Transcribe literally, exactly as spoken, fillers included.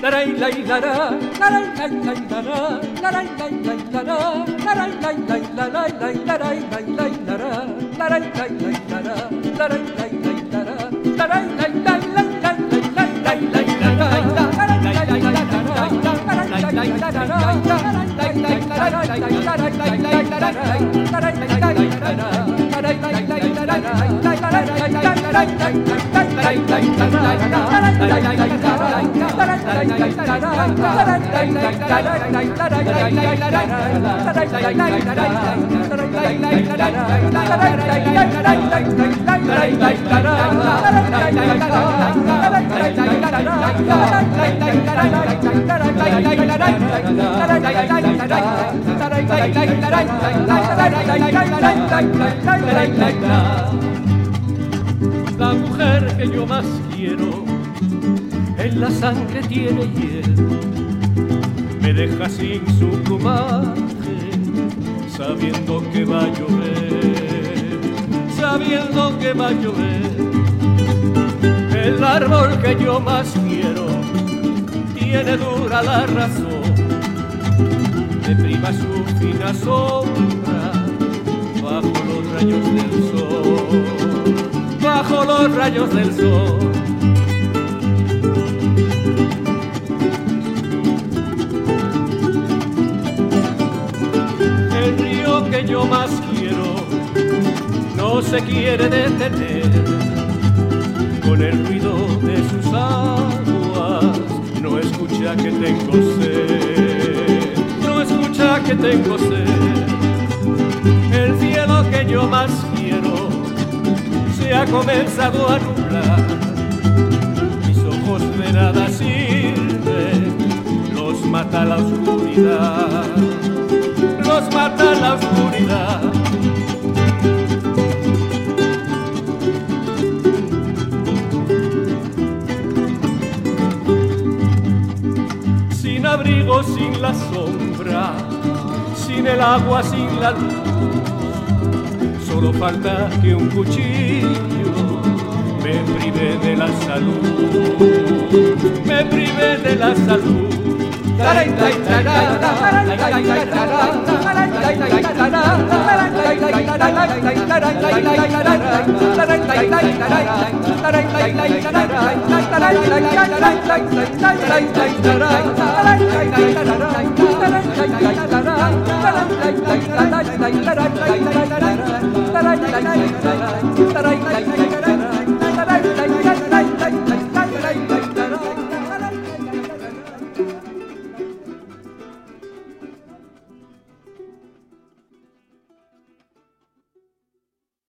La mujer que yo más quiero en la sangre tiene hiel, me deja sin su plumaje, sabiendo que va a llover, sabiendo que va a llover. El árbol que yo más quiero tiene dura la razón, me priva su fina sombra bajo los rayos del sol, bajo los rayos del sol. El río que yo más quiero no se quiere detener, con el ruido de sus aguas no escucha que tengo sed, no escucha que tengo sed. El cielo que yo más quiero se ha comenzado a nublar, mis ojos de nada sirven, los mata la oscuridad, los mata la oscuridad. Sin abrigo, sin la sombra, sin el agua, sin la luz, solo falta que un cuchillo me prive de la salud, me prive de la salud. Taray,